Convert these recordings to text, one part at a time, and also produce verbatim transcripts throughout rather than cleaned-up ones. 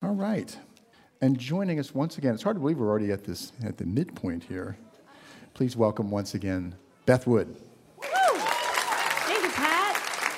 All right. And joining us once again, it's hard to believe we're already at this at the midpoint here. Please welcome once again Beth Wood. Woo! Thank you, Pat.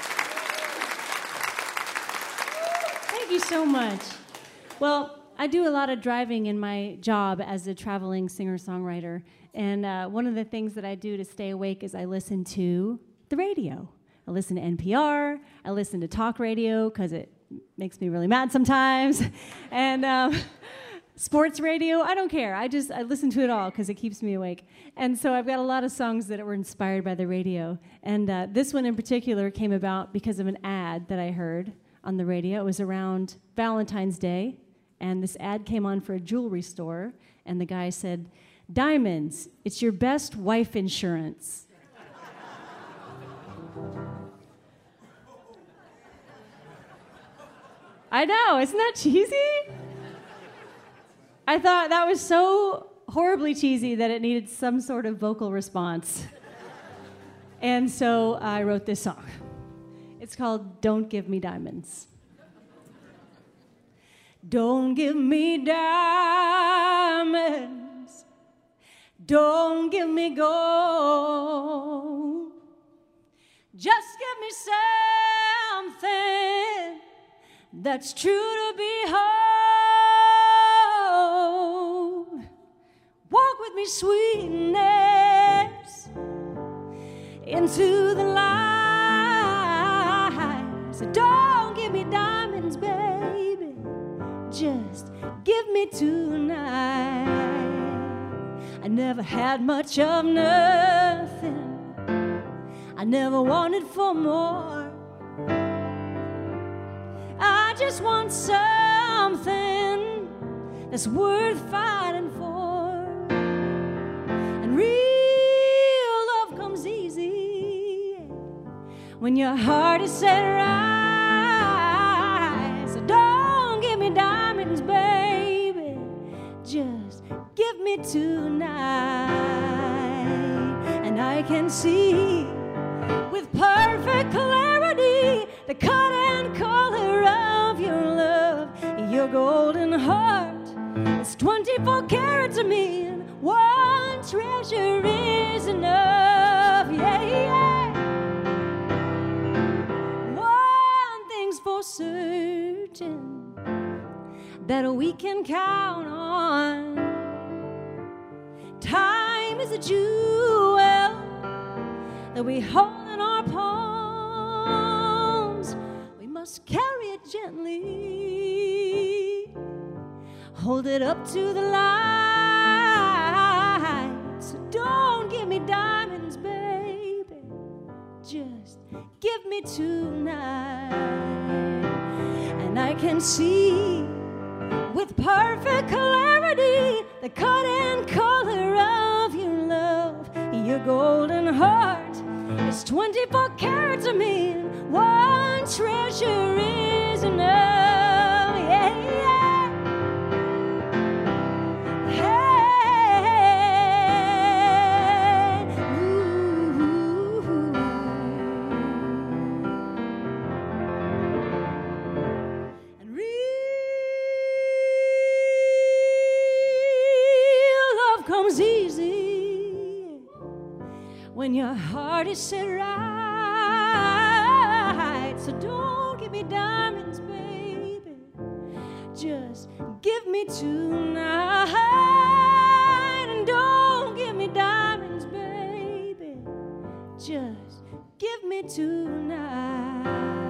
Thank you so much. Well, I do a lot of driving in my job as a traveling singer-songwriter, and uh, one of the things that I do to stay awake is I listen to the radio. I listen to N P R, I listen to talk radio because it makes me really mad sometimes, and um, sports radio, I don't care. I just, I listen to it all because it keeps me awake. And so I've got a lot of songs that were inspired by the radio, and uh, this one in particular came about because of an ad that I heard on the radio. It was around Valentine's Day, and this ad came on for a jewelry store, and the guy said, "Diamonds, it's your best wife insurance." I know, isn't that cheesy? I thought that was so horribly cheesy that it needed some sort of vocal response. And so I wrote this song. It's called Don't Give Me Diamonds. Don't give me diamonds. Don't give me gold. Just give me something that's true to behold. Walk with me, sweetness, into the light. So don't give me diamonds, baby. Just give me tonight. I never had much of nothing. I never wanted for more. I just want something that's worth fighting for. And real love comes easy when your heart is set right. So don't give me diamonds, baby. Just give me tonight. And I can see with perfect clarity the cut and color of your love. Your golden heart is twenty-four carats to me, and one treasure is enough. Yeah, yeah. One thing's for certain that we can count on. Time is a jewel that we hold in our palms. We must carry it gently, hold it up to the light. So don't give me diamonds, baby. Just give me tonight. And I can see with perfect clarity the cut and color of your love. Your golden heart is twenty-four carats to me, and one treasure is enough. Yeah, yeah. Hey, ooh. And real love comes easy when your heart is set right. So don't give me diamonds, baby. Just give me tonight. And don't give me diamonds, baby. Just give me tonight.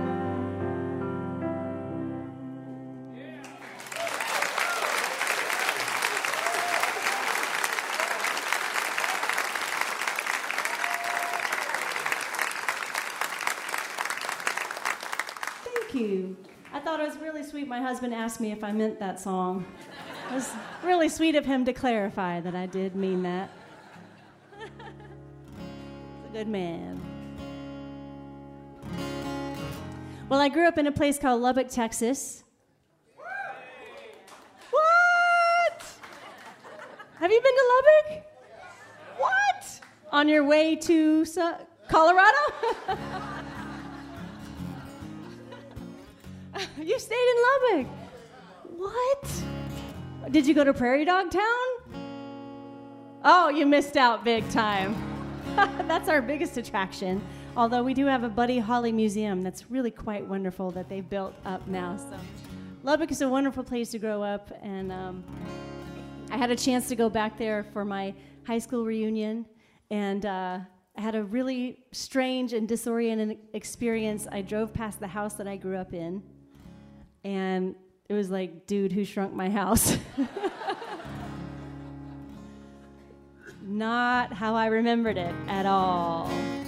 You. I thought it was really sweet. My husband asked me if I meant that song. It was really sweet of him to clarify that I did mean that. He's a good man. Well, I grew up in a place called Lubbock, Texas. What? Have you been to Lubbock? What? On your way to uh, Colorado? You stayed in Lubbock. What? Did you go to Prairie Dog Town? Oh, you missed out big time. That's our biggest attraction. Although we do have a Buddy Holly Museum that's really quite wonderful that they've built up now. So Lubbock is a wonderful place to grow up, and um, I had a chance to go back there for my high school reunion, and uh, I had a really strange and disorienting experience. I drove past the house that I grew up in, and it was like, dude, who shrunk my house? Not how I remembered it at all.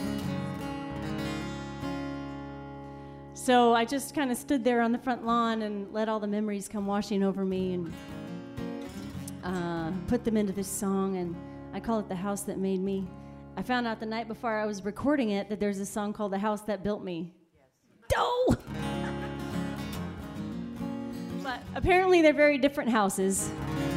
So I just kind of stood there on the front lawn and let all the memories come washing over me and uh, put them into this song, and I call it The House That Made Me. I found out the night before I was recording it that there's a song called The House That Built Me. Yes. Oh! But apparently they're very different houses.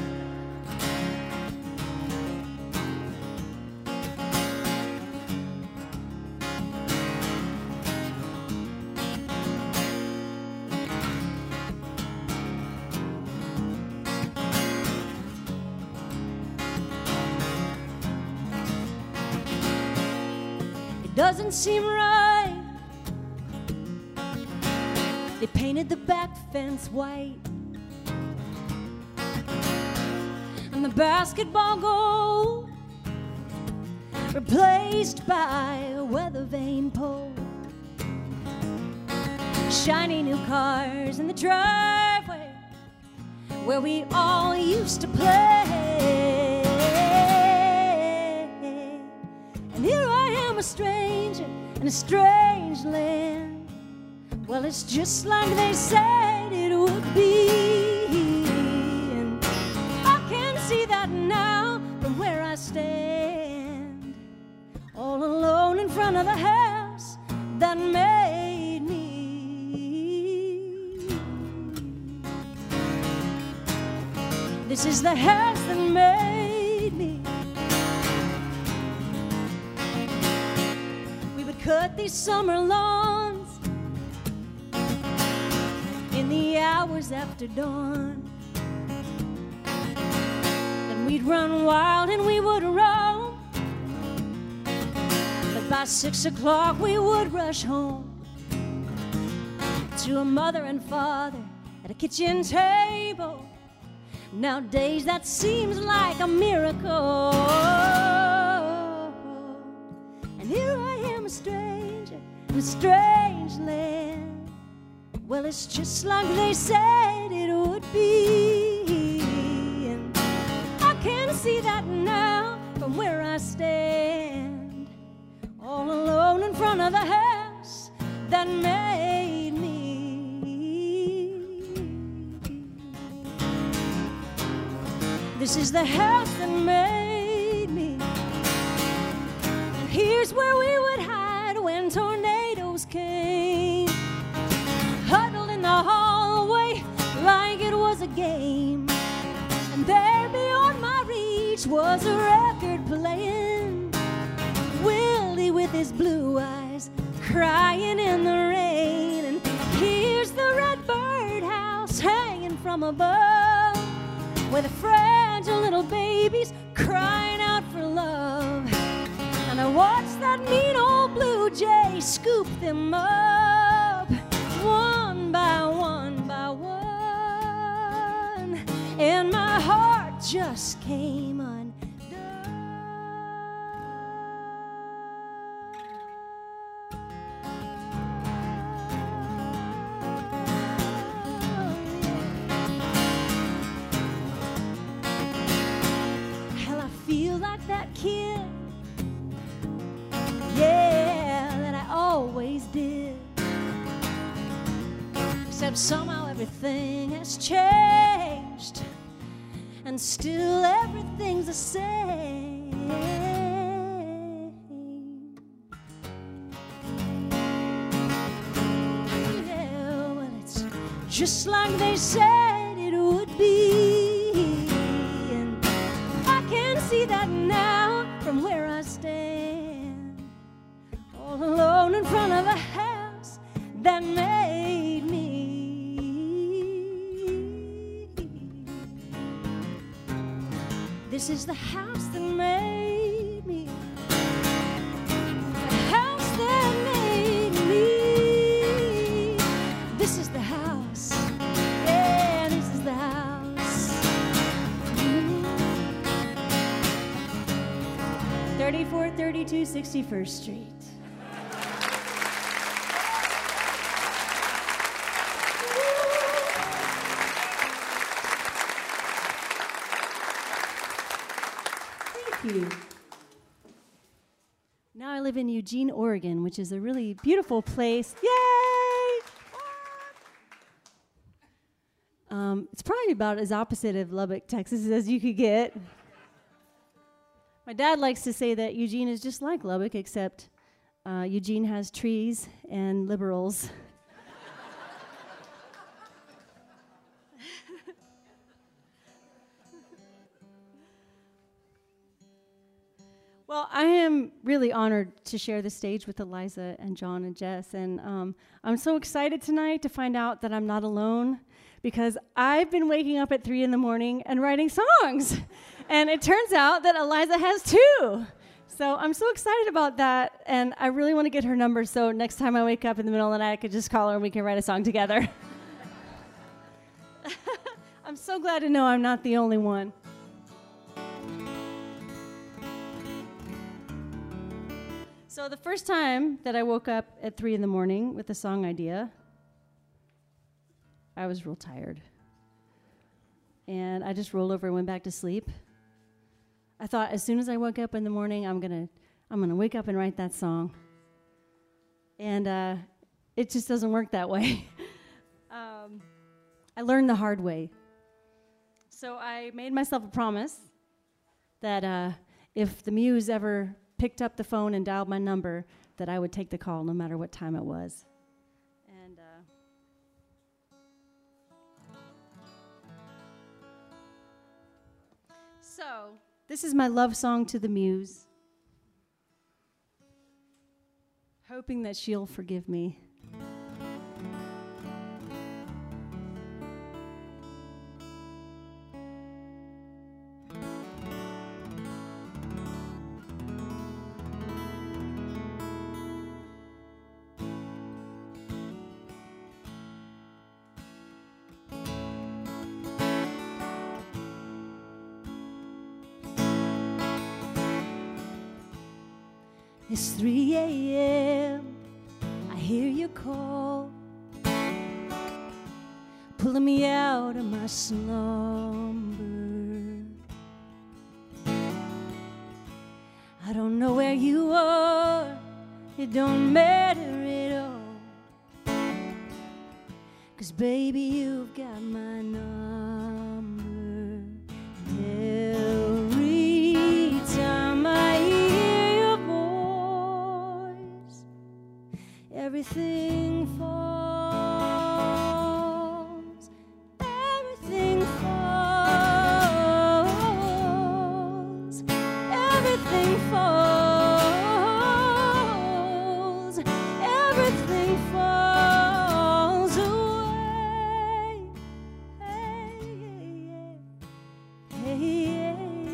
Doesn't seem right. They painted the back fence white and the basketball goal replaced by a weather vane pole. Shiny new cars in the driveway where we all used to play. And here I am, a stranger in a strange land. Well, it's just like they said it would be. And I can see that now from where I stand, all alone in front of the house that made me. This is the house that made me. We would cut these summer lawns in the hours after dawn, and we'd run wild and we would roam, but by six o'clock we would rush home to a mother and father at a kitchen table. Nowadays that seems like a miracle. And here I am, a stranger in a strange land. Well, it's just like they said it would be. And I can see that now from where I stand, all alone in front of the house that made me. This is the house that made me. And here's where we would hide when tornadoes came, huddled in the hallway like it was a game. And there beyond my reach was a record playing, Willie with his blue eyes crying in the rain. And here's the red birdhouse hanging from above, where the fragile little babies crying out for love. And I watched that mean old blue jay scoop them up, one by one by one, and my heart just came undone. Hell, I feel like that kid, yeah, that I always did. Except somehow everything has changed, and still everything's the same. Yeah, well, it's just like they said it would be. And I can see that now from where I stand, all alone in front of the house that made me. This is the house that made me. The house that made me. This is the house. Yeah, this is the house. Mm. thirty-four thirty-two sixty-first Street. You. Now I live in Eugene, Oregon, which is a really beautiful place. Yay! Um, it's probably about as opposite of Lubbock, Texas as you could get. My dad likes to say that Eugene is just like Lubbock, except uh, Eugene has trees and liberals. Well, I am really honored to share the stage with Eliza and John and Jess, and um, I'm so excited tonight to find out that I'm not alone, because I've been waking up at three in the morning and writing songs, and it turns out that Eliza has too. So I'm so excited about that, and I really want to get her number, so next time I wake up in the middle of the night, I could just call her and we can write a song together. I'm so glad to know I'm not the only one. So the first time that I woke up at three in the morning with a song idea, I was real tired. And I just rolled over and went back to sleep. I thought as soon as I woke up in the morning, I'm gonna I'm gonna wake up and write that song. And uh, it just doesn't work that way. um, I learned the hard way. So I made myself a promise that uh, if the muse ever picked up the phone and dialed my number, that I would take the call no matter what time it was. And uh, so this is my love song to the muse, hoping that she'll forgive me. It's three a.m. I hear you call, pulling me out of my slumber. I don't know where you are, it don't matter at all, 'cause baby, you've got my number. Every time I everything falls, everything falls, everything falls, everything falls away. Hey, hey, hey.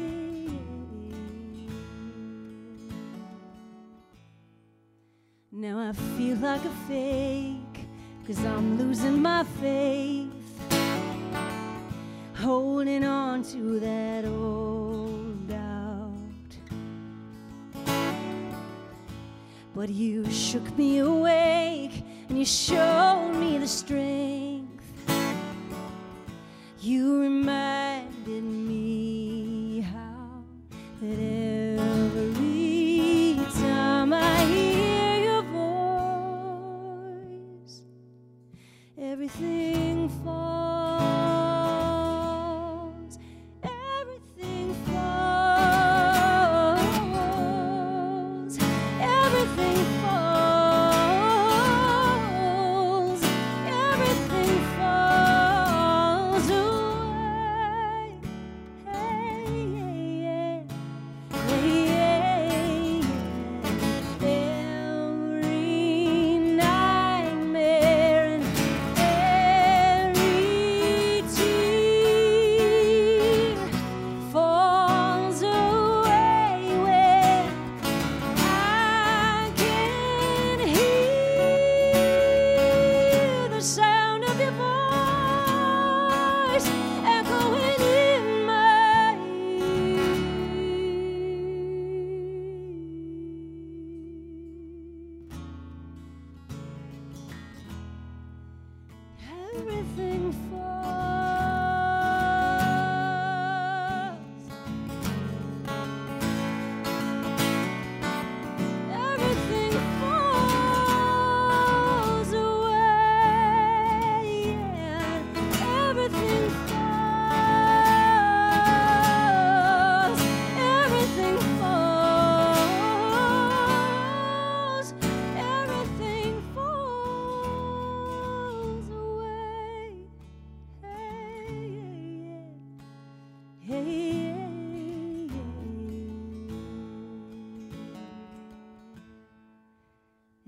Now I feel like a fake, 'cause I'm losing my faith, holding on to that old doubt. But you shook me awake, and you showed me the strength. You reminded me how that every time I hear your voice, everything falls, everything falls, everything falls, everything falls away.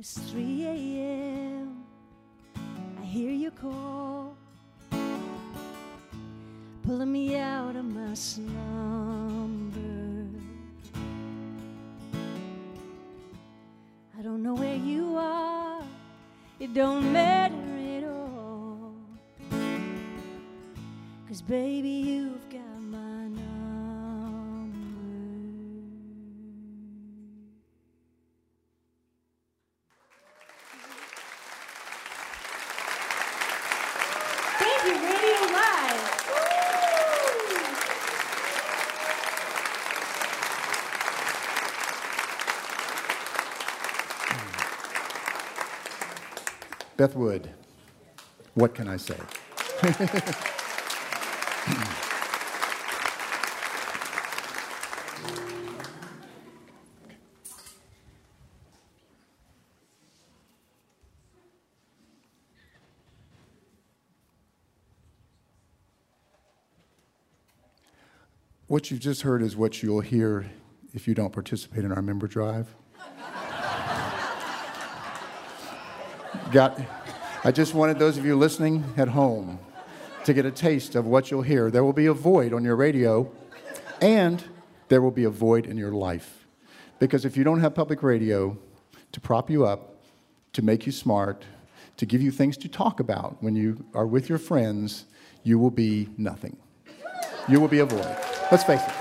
It's three a.m. I hear you call, pulling me out of my slumber. I don't know where you are, it don't matter at all, 'cause baby, you've got my number. Thank you, Radio Live. Beth Wood, what can I say? What you've just heard is what you'll hear if you don't participate in our member drive. Got, I just wanted those of you listening at home to get a taste of what you'll hear. There will be a void on your radio, and there will be a void in your life. Because if you don't have public radio to prop you up, to make you smart, to give you things to talk about when you are with your friends, you will be nothing. You will be a void. Let's face it.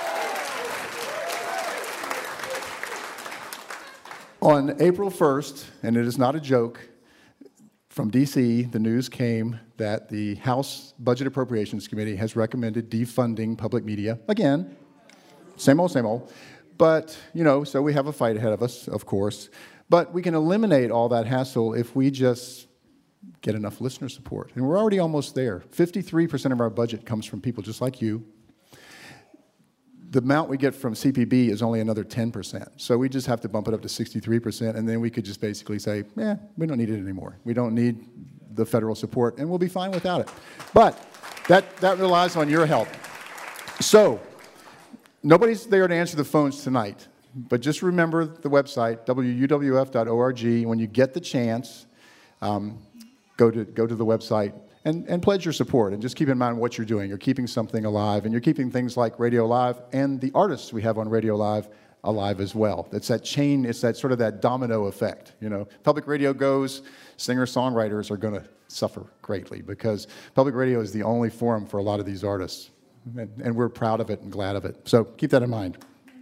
On April first, and it is not a joke, from D C, the news came that the House Budget Appropriations Committee has recommended defunding public media. Again, same old, same old. But, you know, so we have a fight ahead of us, of course. But we can eliminate all that hassle if we just get enough listener support. And we're already almost there. fifty-three percent of our budget comes from people just like you. The amount we get from C P B is only another ten percent. So we just have to bump it up to sixty-three percent, and then we could just basically say, eh, we don't need it anymore. We don't need the federal support, and we'll be fine without it. But that, that relies on your help. So nobody's there to answer the phones tonight, but just remember the website, W U W F dot org. When you get the chance, um, go to, go to the website. And, and pledge your support, and just keep in mind what you're doing. You're keeping something alive, and you're keeping things like Radio Live and the artists we have on Radio Live alive as well. It's that chain, it's that sort of that domino effect. You know, public radio goes, singer-songwriters are going to suffer greatly because public radio is the only forum for a lot of these artists, and, and we're proud of it and glad of it. So keep that in mind.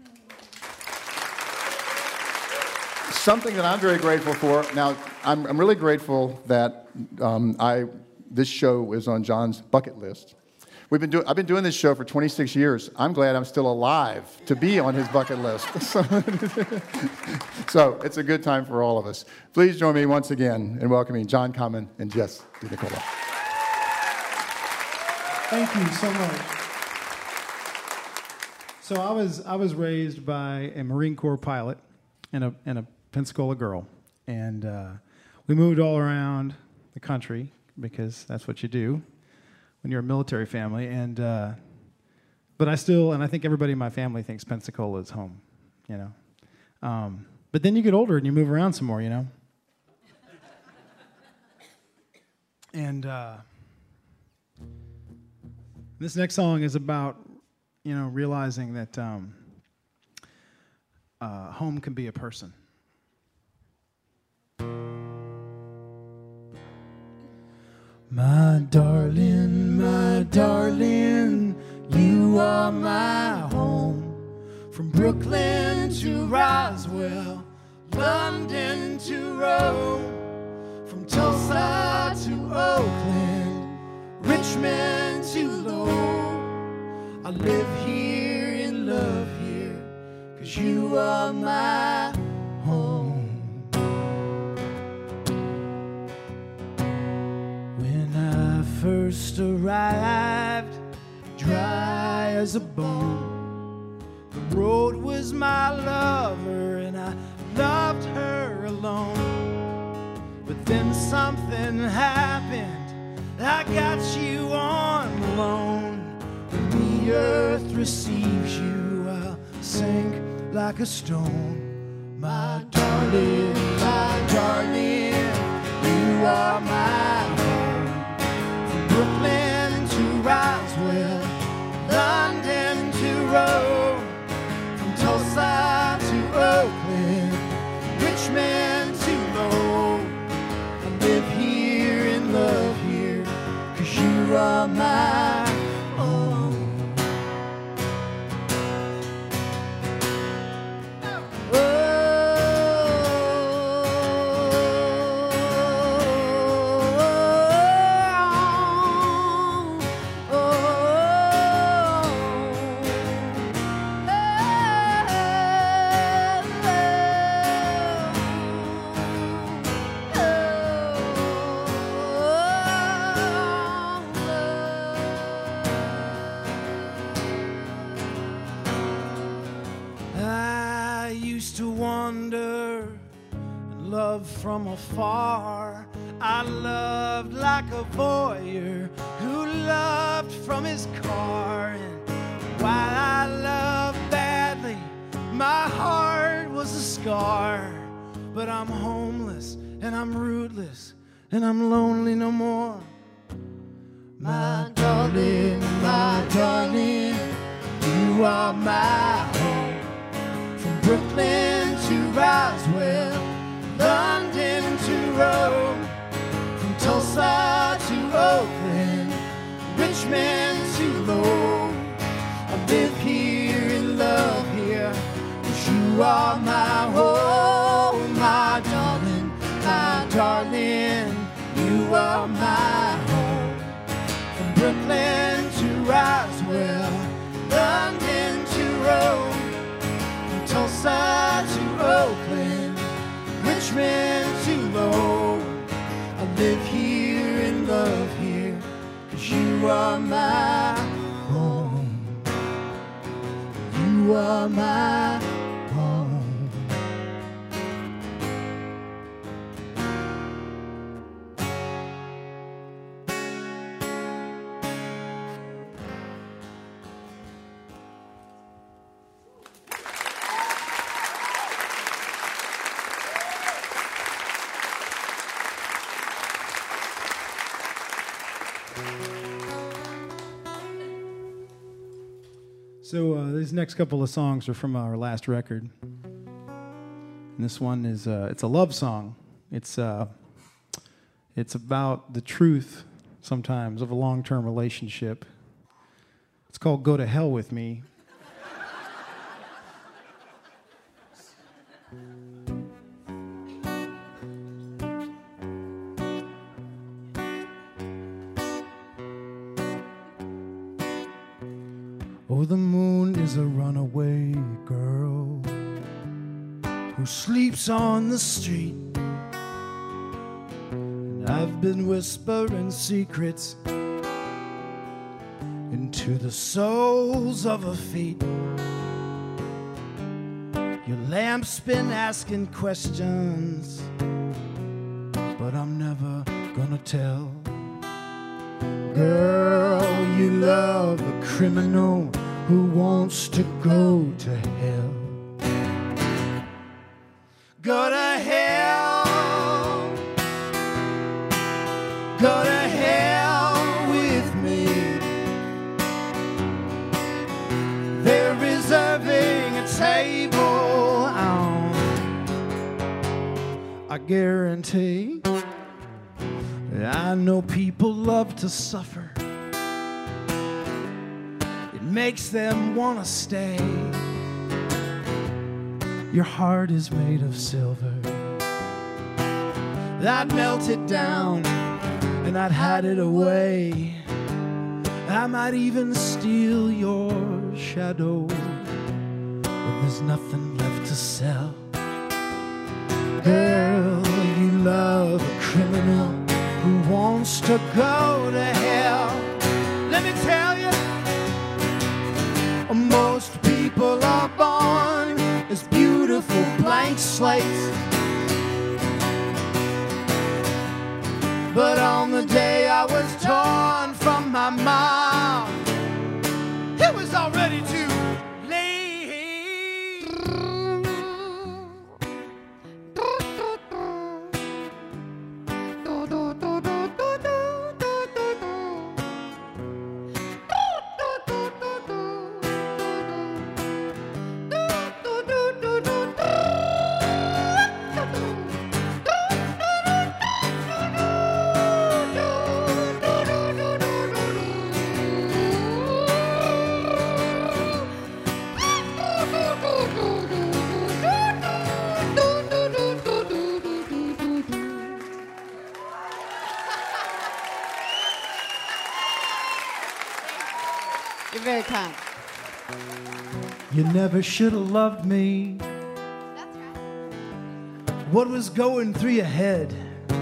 Something that I'm very grateful for. Now, I'm, I'm really grateful that um, I. This show is on John's bucket list. We've been doing, I've been doing this show for twenty-six years. I'm glad I'm still alive to be on his bucket list. So, so it's a good time for all of us. Please join me once again in welcoming John Common and Jess DiNicola. Thank you so much. So I was I was raised by a Marine Corps pilot and a and a Pensacola girl, and uh, we moved all around the country, because that's what you do when you're a military family. And uh, but I still, and I think everybody in my family thinks Pensacola is home, you know. Um, but then you get older and you move around some more, you know. And uh, this next song is about, you know, realizing that um, uh, home can be a person. My darling, my darling, you are my home. From Brooklyn to Roswell, London to Rome, from Tulsa to Oakland, Richmond to Lowell. I live here and love here, 'cause you are my home. First arrived, dry as a bone. The road was my lover, and I loved her alone. But then something happened, I got you on loan. When the earth receives you, I'll sink like a stone. My darling, my darling, you are my home. From Brooklyn to Roswell, London to Rome, from Tulsa to Oakland, Richmond to Lowell. I live here and love here, 'cause you are my home. From afar, I loved like a voyeur who loved from his car. And while I loved badly, my heart was a scar. But I'm homeless and I'm rootless and I'm lonely no more. My darling, my darling, you are my home. From Brooklyn to Roswell, London to Rome, from Tulsa to Oakland, Richmond to Lowell. I live here and love here, 'cause you are my home. My darling, my darling, you are my home. From Brooklyn to Roswell, London to Rome, from Tulsa to Oakland, Richmond to Lowell. I live here and love here, 'cause you are my home. You are my home. So uh, these next couple of songs are from our last record, and this one is uh, it's a love song. It's uh, it's about the truth sometimes of a long-term relationship. It's called "Go to Hell with Me." Oh, the moon is a runaway girl who sleeps on the street. And I've been whispering secrets into the soles of her feet. Your lamp's been asking questions, but I'm never gonna tell. Girl, you love a criminal who wants to go to hell. Go to hell. Go to hell with me. They're reserving a table on, I guarantee. I know people love to suffer. It makes them want to stay. Your heart is made of silver. I'd melt it down and I'd hide it away. I might even steal your shadow when there's nothing left to sell. Girl, you love a criminal who wants to go to hell. Let me tell you, most people are born as beautiful blank slates. But on the day I was torn from my mom, it was already too late. You're very kind. You never should have loved me. That's right. What was going through your head?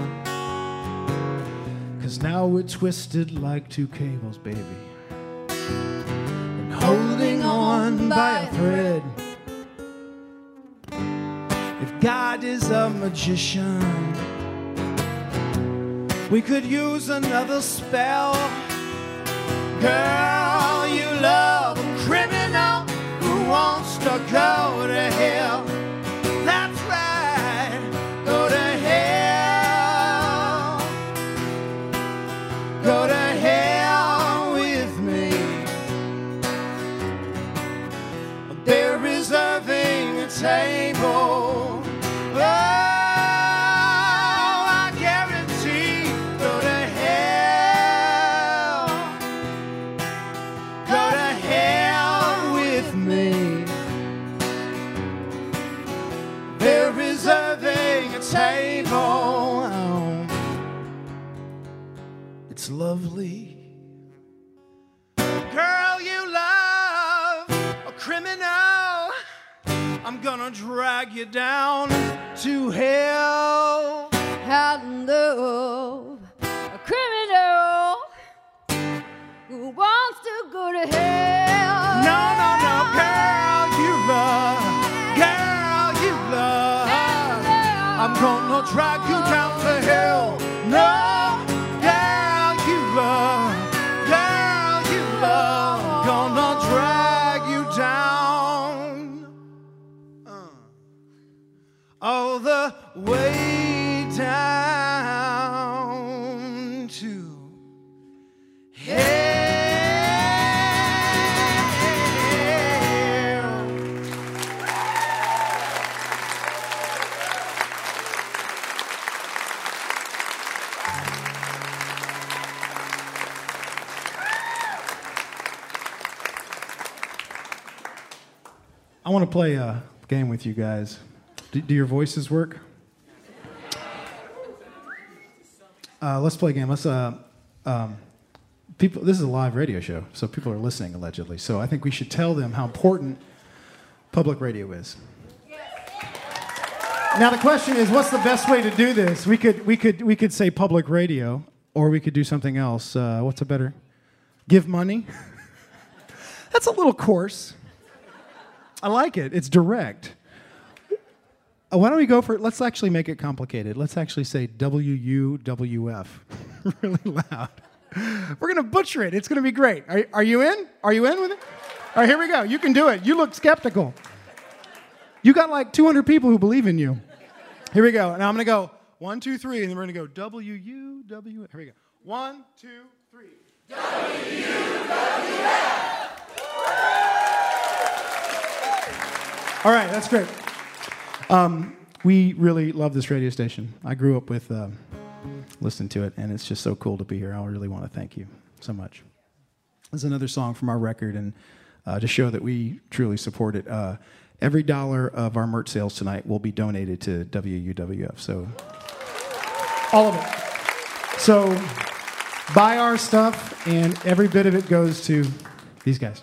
'Cause now we're twisted like two cables, baby, and holding on by a thread. If God is a magician, we could use another spell. Girl, you love a criminal who wants to go to hell. That's right, go to hell. Go to hell with me. They're reserving a table. Oh, I guarantee, go to hell. Go to hell with me. They're reserving a table. Oh, it's lovely. Girl, you love a criminal. I'm gonna drag you down to hell. I love a criminal who wants to go to hell. No, no, no, girl, you love, girl, you love. I'm gonna drag you down to hell. No, girl, you love, girl, you love. I'm gonna drag you down. Uh, all the way down to hell. I want to play a game with you guys. Do, do your voices work? Uh, let's play a game. Let's. Uh, um, people. This is a live radio show, so people are listening allegedly. So I think we should tell them how important public radio is. Now the question is, what's the best way to do this? We could. We could. We could say public radio, or we could do something else. Uh, what's a better? Give money. That's a little coarse. I like it. It's direct. Uh, why don't we go for it? Let's actually make it complicated. Let's actually say W U W F really loud. We're going to butcher it. It's going to be great. Are, are you in? Are you in with it? All right, here we go. You can do it. You look skeptical. You got like two hundred people who believe in you. Here we go. Now I'm going to go one, two, three, and then we're going to go W U W F. Here we go. One, two, three. W U W F. All right, that's great. Um, we really love this radio station. I grew up with uh, listening to it, and it's just so cool to be here. I really want to thank you so much. This is another song from our record, and uh, to show that we truly support it, uh, every dollar of our merch sales tonight will be donated to W U W F. So, all of it. So, buy our stuff, and every bit of it goes to these guys.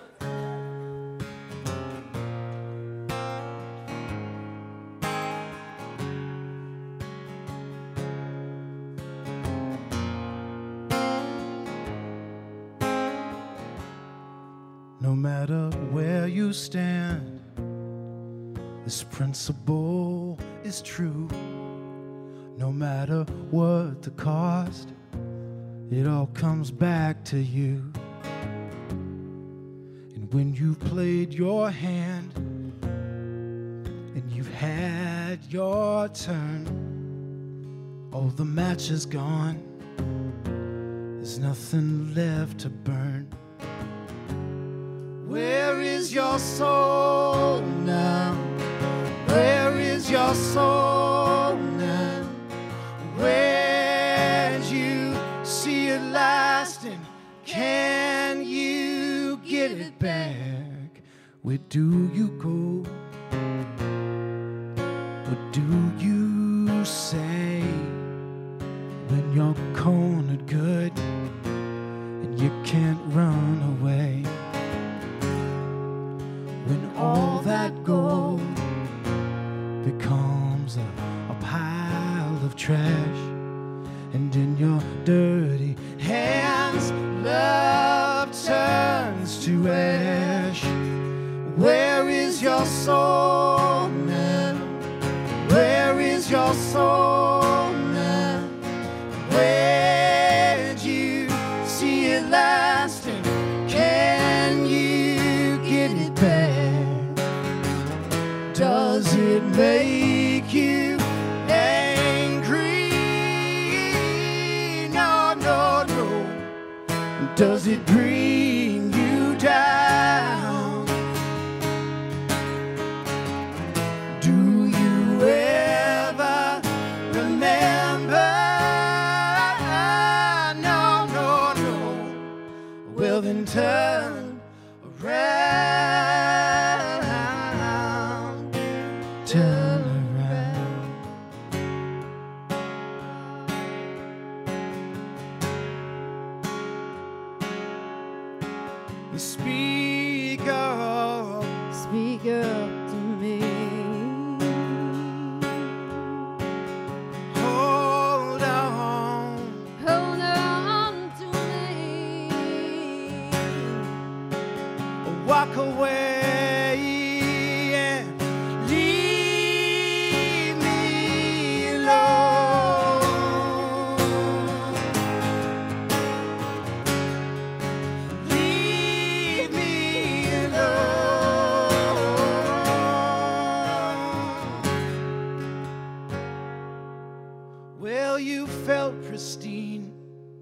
No matter where you stand, this principle is true. No matter what the cost, it all comes back to you. And when you've played your hand and you've had your turn, oh, the match is gone. There's nothing left to burn. Where is your soul now? Where is your soul now? Where'd you see it last, and can you get it back? Where do you go? What do you say when you're cornered good and you can't run away? to ash. Where is your soul now? Where is your soul now? Where'd you see it last? And can you get it back? Does it make you angry? No, no, no. Does it bring you down? Do you ever remember? No, no, no. Well, then turn around. Turn around. Speak up. Speak up to me. Hold on. Hold on to me. Walk away and leave me alone. Leave me alone. Well, you felt pristine,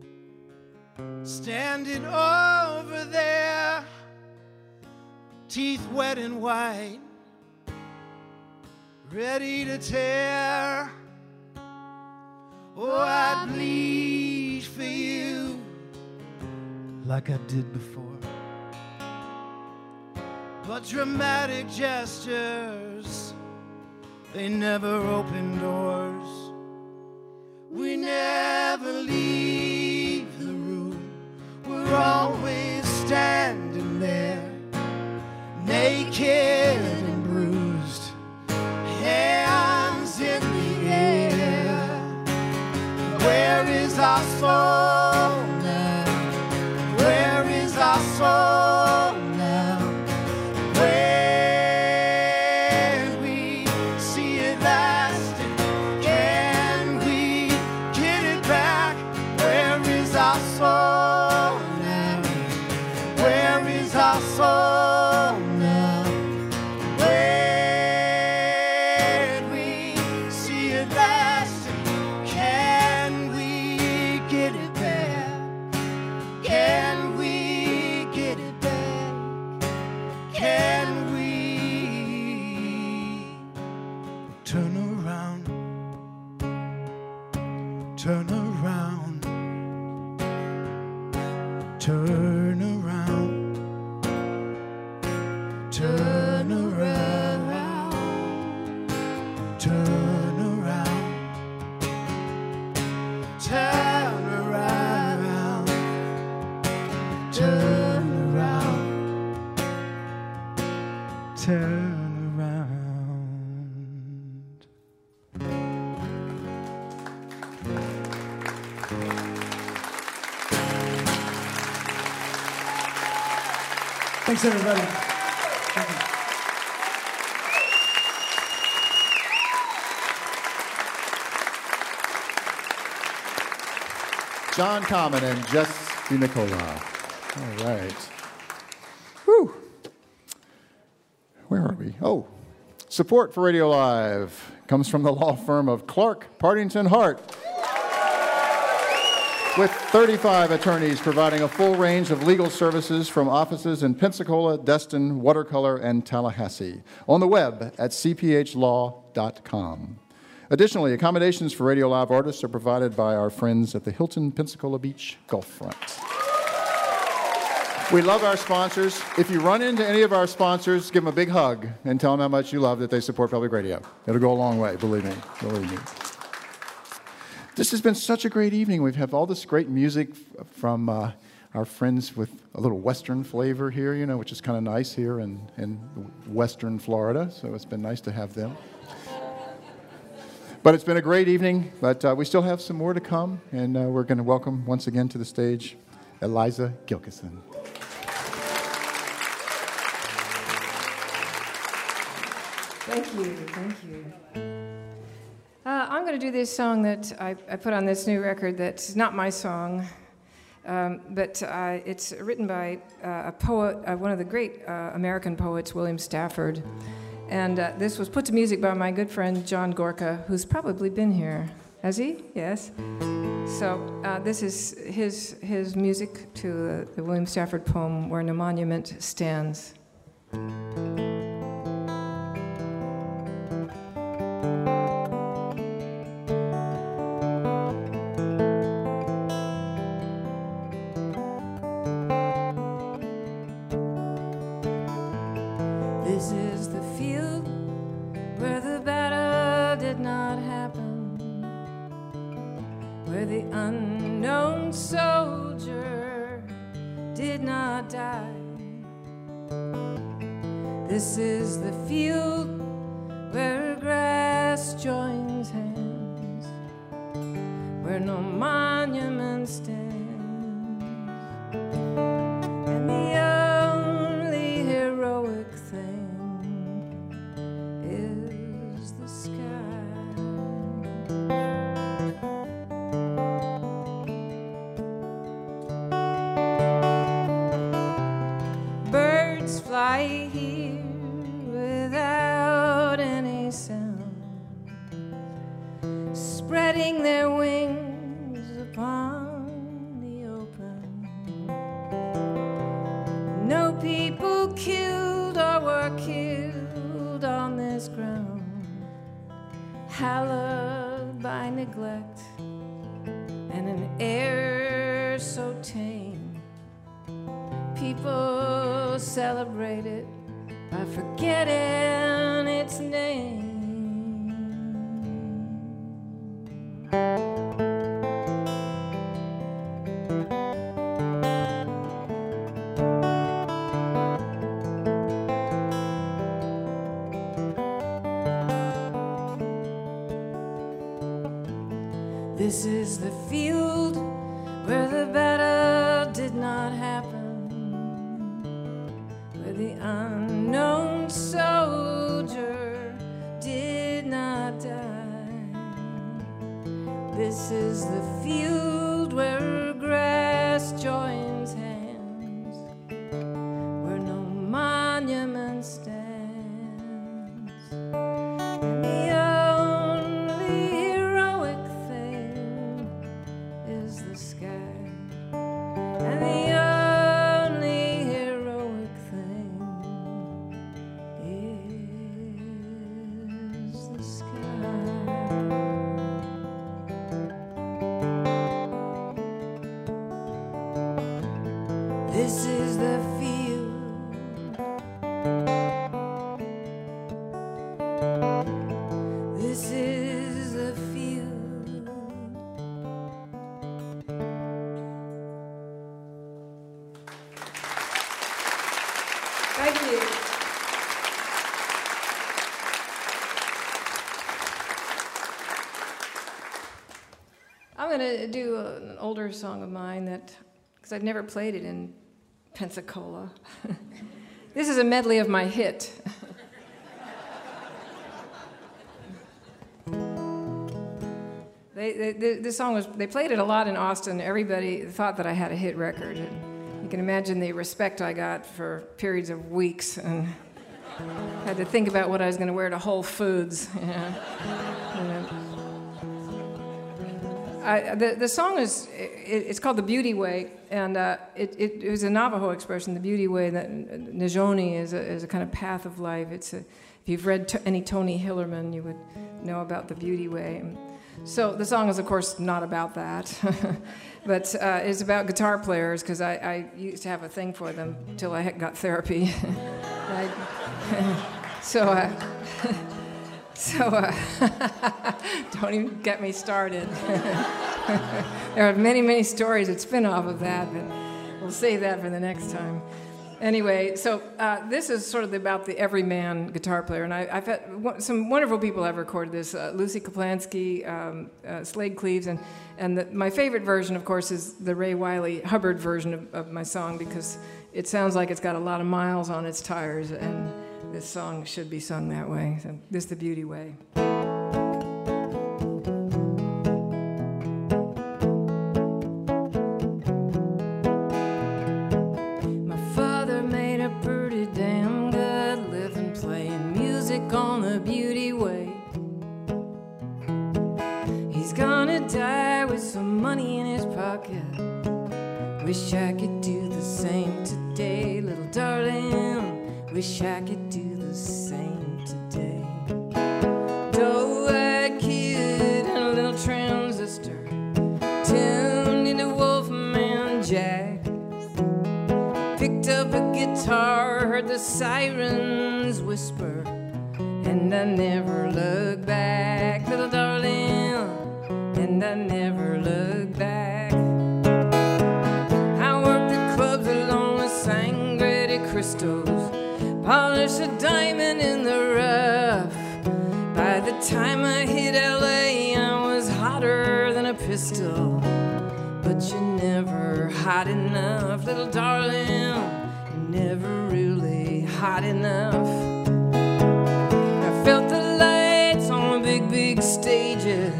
standing over there, teeth wet and white, ready to tear. Oh, I'd bleed for you like I did before. But dramatic gestures, they never open doors. We never leave the room. We're always standing there, naked and bruised, hands in the air. Where is our soul now? Where is our soul now? Where we see it last, and can we get it back? Where is our soul now? Where is our soul now? Where we see it last, can we get it back? Can we get it back? Can we turn around? Turn around. Turn around. Turn around. Turn around. Turn around. Turn around. Turn around. Thanks, everybody. Thank you. John Common and Jess DiNicola. All right. Whew. Where are we? Oh, support for Radio Live comes from the law firm of Clark, Partington, Hart, with thirty-five attorneys providing a full range of legal services from offices in Pensacola, Destin, Watercolor, and Tallahassee. On the web at c p h law dot com. Additionally, accommodations for Radio Live artists are provided by our friends at the Hilton Pensacola Beach Gulf Front. We love our sponsors. If you run into any of our sponsors, give them a big hug and tell them how much you love that they support public radio. It'll go a long way, believe me, believe me. This has been such a great evening. We've had all this great music from uh, our friends with a little Western flavor here, you know, which is kind of nice here in, in Western Florida, so it's been nice to have them. But it's been a great evening, but uh, we still have some more to come, and uh, we're going to welcome once again to the stage Eliza Gilkison. Thank you, thank you. Uh, I'm going to do this song that I, I put on this new record that's not my song, um, but uh, it's written by uh, a poet, uh, one of the great uh, American poets, William Stafford. And uh, this was put to music by my good friend John Gorka, who's probably been here. Has he? Yes. So uh, this is his, his music to the, the William Stafford poem, Where No Monument Stands. This is the field where the battle did not happen, where the unknown soldier did not die. This is the field where grass joins hands, where no monument stands. And the only heroic thing is the sky. Birds fly here without any sound, spreading their wings upon the open. No people killed or were killed on this ground, hallowed by neglect and an air so tame. People celebrate it by forgetting its name. This is the field where the battle did not happen, where the unknown soldier did not die. This is the field where grass joins hands, where no monument stands. And the only heroic thing is the sky. And the only heroic thing is the sky. This is the field. This is the field. Thank you. I'm going to do a, an older song of mine that, because I've never played it in Pensacola. This is a medley of my hit. They, they, they, this song was, they played it a lot in Austin. Everybody thought that I had a hit record. And you can imagine the respect I got for periods of weeks, and had to think about what I was going to wear to Whole Foods. You know? You know. I, the, the song is, it, it's called The Beauty Way, and uh, it, it, it was a Navajo expression, the beauty way, that Nizhoni is a, is a kind of path of life. It's a, if you've read t- any Tony Hillerman, you would know about the beauty way. So the song is, of course, not about that, but uh, it's about guitar players, because I, I used to have a thing for them until I got therapy. I, so, uh, so uh, don't even get me started. There are many, many stories that spin off of that, but we'll save that for the next time. Anyway, so uh, this is sort of about the everyman guitar player, and I, I've had some wonderful people have recorded this. Uh, Lucy Kaplansky, um, uh, Slade Cleaves, and, and the, my favorite version, of course, is the Ray Wiley Hubbard version of, of my song, because it sounds like it's got a lot of miles on its tires, and this song should be sung that way. So this is the Beauty Way. My father made a pretty damn good living playing music on the Beauty Way. He's gonna die with some money in his pocket. Wish I could do the same today, little darling. Wish I could do the same today. Doe-eyed kid and a little transistor tuned into Wolfman Jack. Picked up a guitar, heard the sirens whisper, and I never looked back, little darling. And I never looked back. I worked the clubs along with Sangre de Crystals, polished a diamond in the rough. By the time I hit L A, I was hotter than a pistol. But you're never hot enough, little darling. You're never really hot enough. I felt the lights on the big, big stages,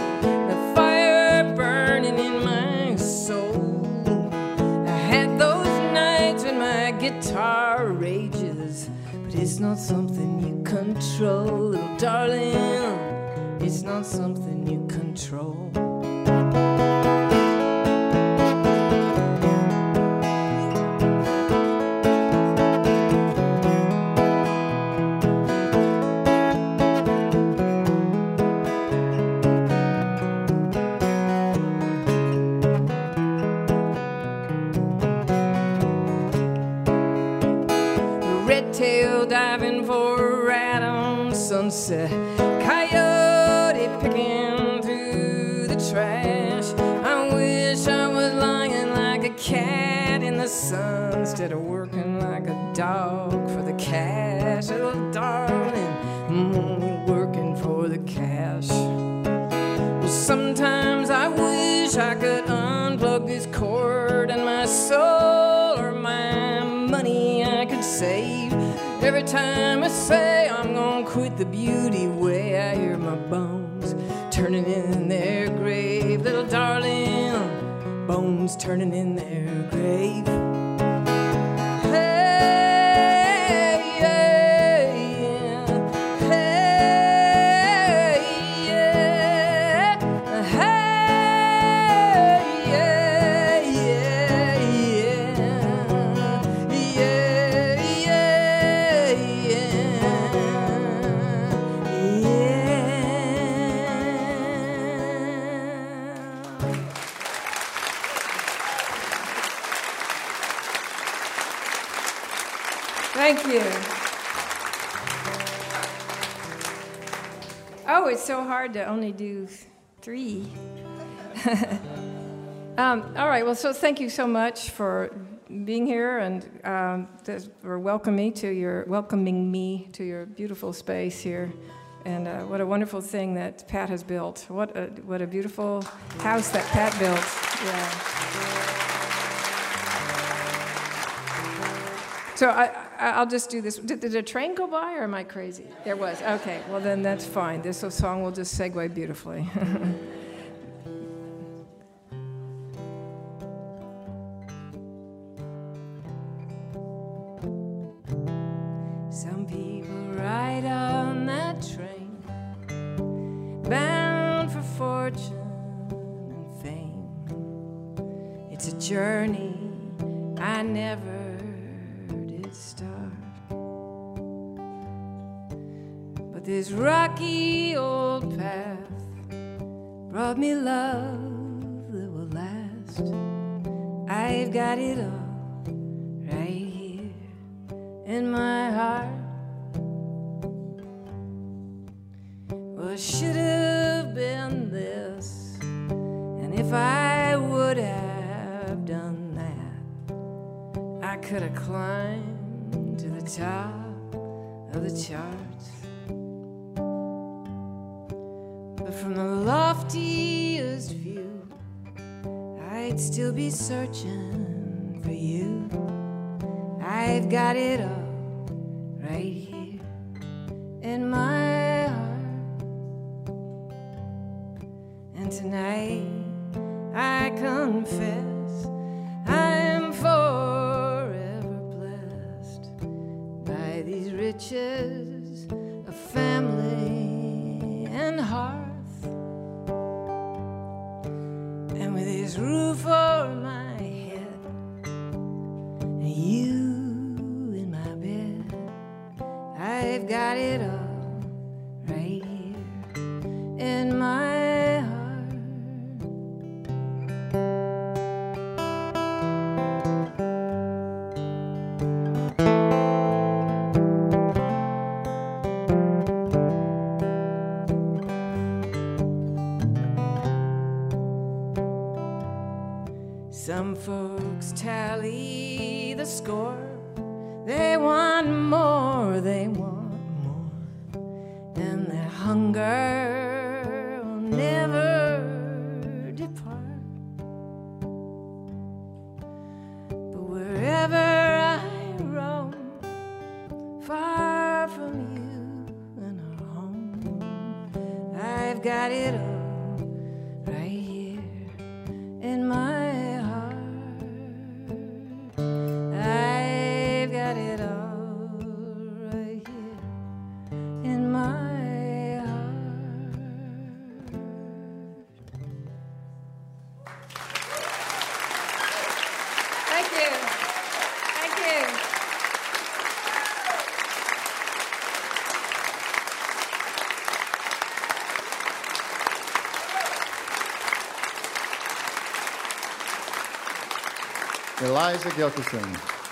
burning in my soul. I had those nights when my guitar rages, but it's not something you control, little darling. It's not something you control. Red-tail diving for a rat on Sunset, coyote picking through the trash. I wish I was lying like a cat in the sun instead of working like a dog for the cash. Little darling, mm, you're working for the cash. Well, sometimes I wish I could unplug this cord and my soul or my money I could save. Every time I say I'm gonna quit the Beauty Way, I hear my bones turning in their grave, little darling, bones turning in their grave. Hey, yeah, yeah. Hey, yeah. Hey, yeah, yeah, yeah. Yeah, Thank you. Oh, it's so hard to only do three. um, all right, well, so thank you so much for being here and um, for welcoming me to your welcoming me to your beautiful space here. And uh, what a wonderful thing that Pat has built. What a, what a beautiful house that Pat built. Yeah. So I, I'll just do this. Did, did a train go by, or am I crazy? There was. Okay. Well, then that's fine. This song will just segue beautifully. Some people ride on that train, bound for fortune and fame. It's a journey I never did start. But this rocky old path brought me love that will last. I've got it all right here in my heart. Well, should have been this, and if I would have done that, I could have climbed to the top of the charts. But from the loftiest view, I'd still be searching for you. I've got it all right here in my heart. And tonight I confess I am forever blessed by these riches of family and hearth, and with this roof over my head and you in my bed. I've got it all right here in my heart. Some folks tally the score. They want more, they want more, and their hunger will never depart. But wherever I roam, far from you and our home, I've got it all right here in my Eliza Gilkison.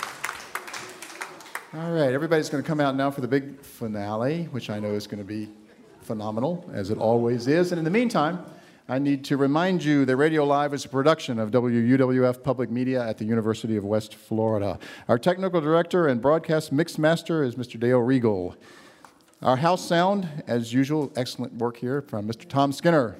All right, everybody's going to come out now for the big finale, which I know is going to be phenomenal, as it always is. And in the meantime, I need to remind you that Radio Live is a production of W U W F Public Media at the University of West Florida. Our technical director and broadcast mix master is Mister Dale Regal. Our house sound, as usual, excellent work here from Mister Tom Skinner.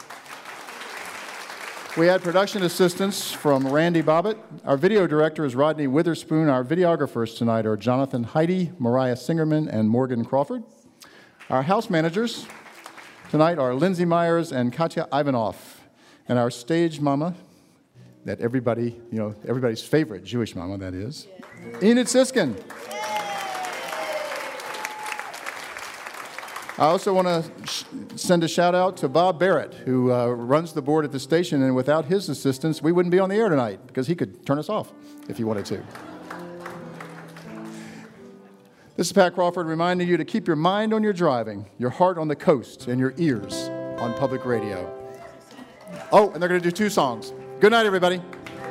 We had production assistance from Randy Bobbitt. Our video director is Rodney Witherspoon. Our videographers tonight are Jonathan Heidi, Mariah Singerman, and Morgan Crawford. Our house managers tonight are Lindsay Myers and Katya Ivanoff. And our stage mama, that everybody, you know, everybody's favorite Jewish mama, that is, Enid Siskin. I also want to sh- send a shout out to Bob Barrett, who uh, runs the board at the station, and without his assistance, we wouldn't be on the air tonight, because he could turn us off if he wanted to. This is Pat Crawford reminding you to keep your mind on your driving, your heart on the coast, and your ears on public radio. Oh, and they're going to do two songs. Good night, everybody.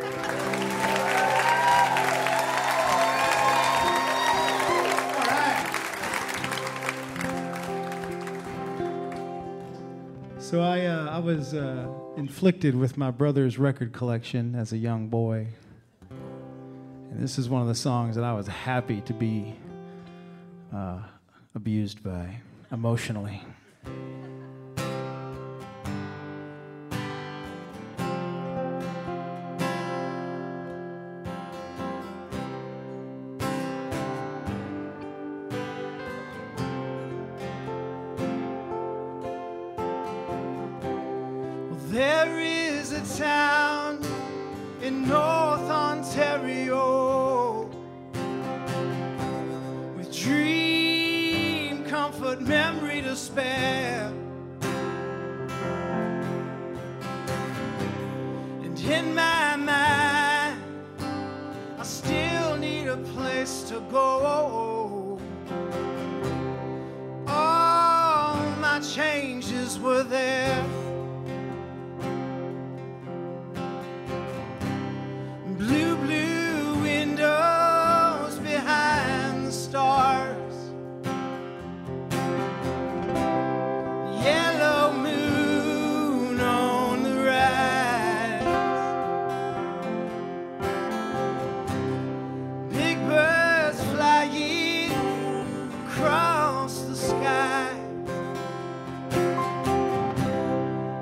So I, uh, I was uh, inflicted with my brother's record collection as a young boy. And this is one of the songs that I was happy to be uh, abused by emotionally. There is a town in North Ontario with dream, comfort, memory to spare. And in my mind, I still need a place to go. All my changes were there. Blue, blue windows behind the stars, yellow moon on the rise, big birds flying across the sky.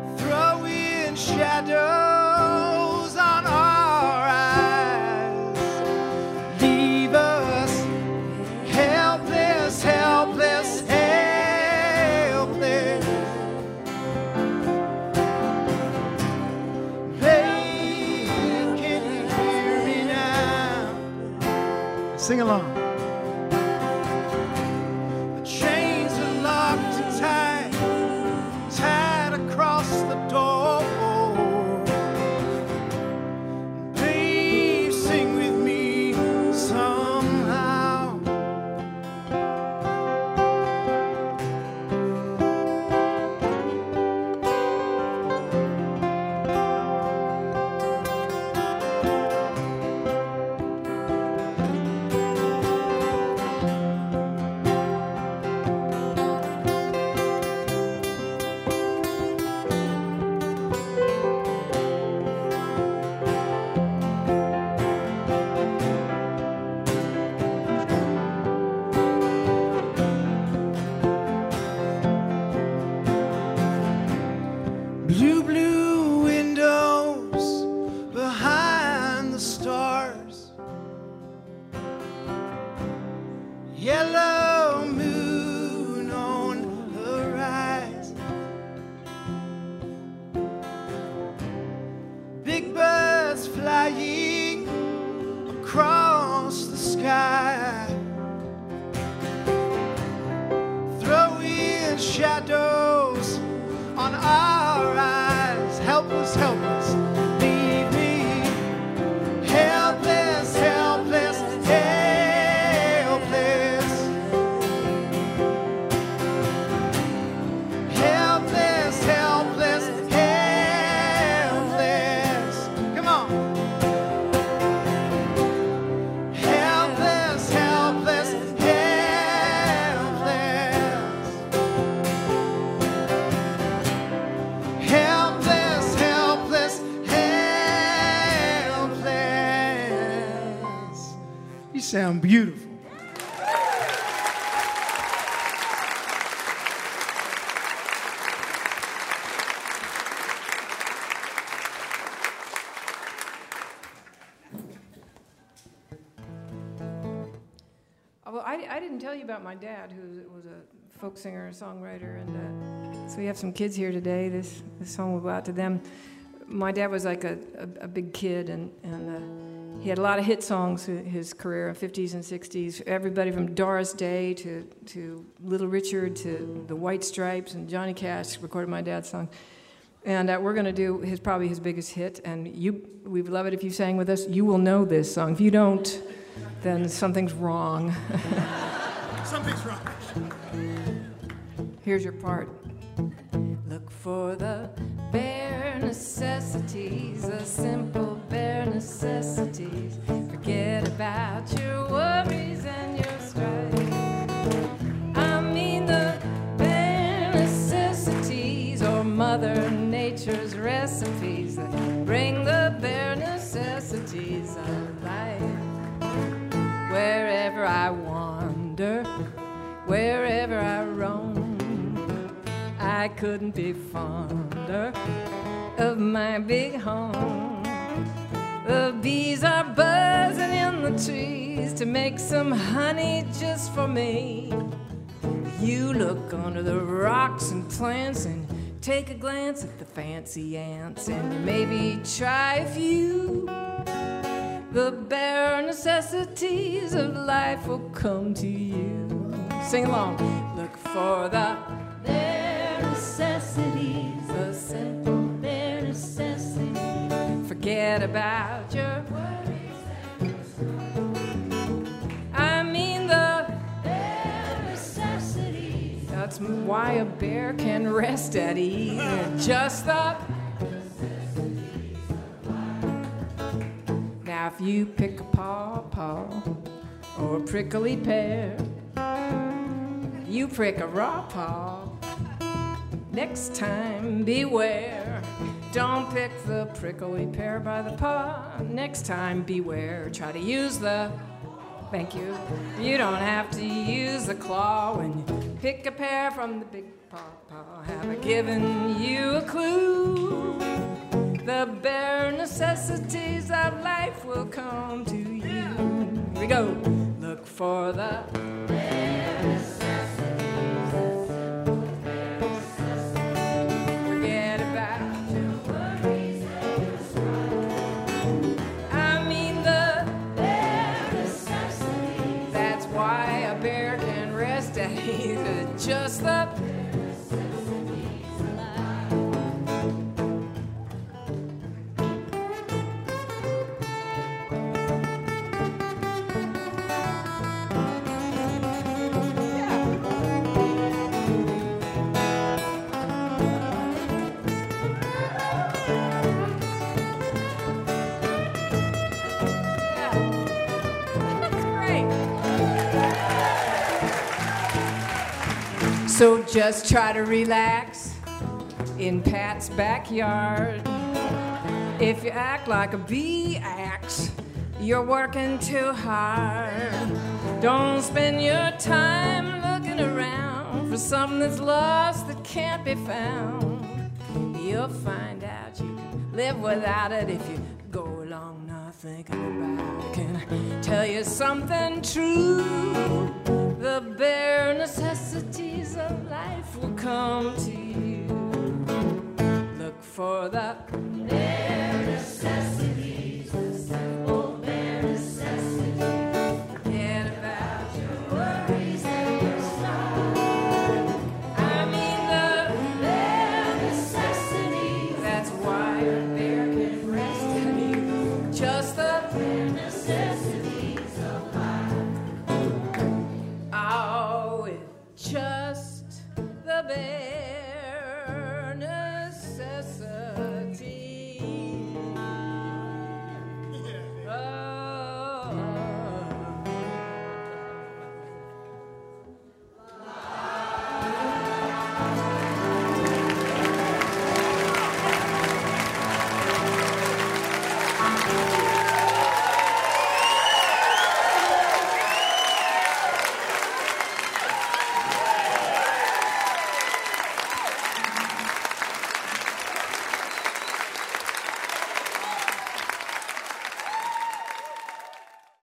along. The chains are locked and tied, tied across the door. Babe, sing with me somehow. Blue, blue windows behind the stars. Yellow moon on the rise. Big birds flying across the sky. Throwing shadows on our eyes. Helpless, helpless, leave me. Helpless, helpless, helpless. Helpless, helpless, helpless. Come on. Helpless, helpless, helpless. Helpless, helpless, helpless. You sound beautiful. Although I, I didn't tell you about my dad, who was a folk singer and songwriter, and uh, so we have some kids here today. This this song will go out to them. My dad was like a, a, a big kid, and, and uh, he had a lot of hit songs in his career in the fifties and sixties. Everybody from Doris Day to, to Little Richard to the White Stripes and Johnny Cash recorded my dad's song. And uh, we're going to do his probably his biggest hit, and you we'd love it if you sang with us. You will know this song. If you don't, then something's wrong. Something's wrong. Here's your part. Look for the bare necessities, the simple bare necessities. Forget about your worries and your strife. I mean the bare necessities, or Mother Nature's recipes that bring the bare necessities of life. Wherever I wander, wherever I roam, I couldn't be fonder of my big home. The bees are buzzing in the trees to make some honey just for me. You look under the rocks and plants and take a glance at the fancy ants, and maybe try a few. The bare necessities of life will come to you. Sing along. Look for the bare necessities, the simple bare necessities. Forget about your worries. I mean the bare necessities. That's why a bear can rest at ease. Just the. Now if you pick a pawpaw or a prickly pear, you prick a raw paw, next time beware. Don't pick the prickly pear by the paw, next time beware. Try to use the, thank you, you don't have to use the claw when you pick a pear from the big pawpaw. Have I given you a clue? The bare necessities of life will come to you. Here we go. Look for the bare necessities. Forget about your worries and your strife. I mean the bare necessities. necessities are just the So just try to relax in Pat's backyard. If you act like a bee axe, you're working too hard. Don't spend your time looking around for something that's lost that can't be found. You'll find out you can live without it if you go along not thinking about it. Can I tell you something true? The bare necessities of life will come to you.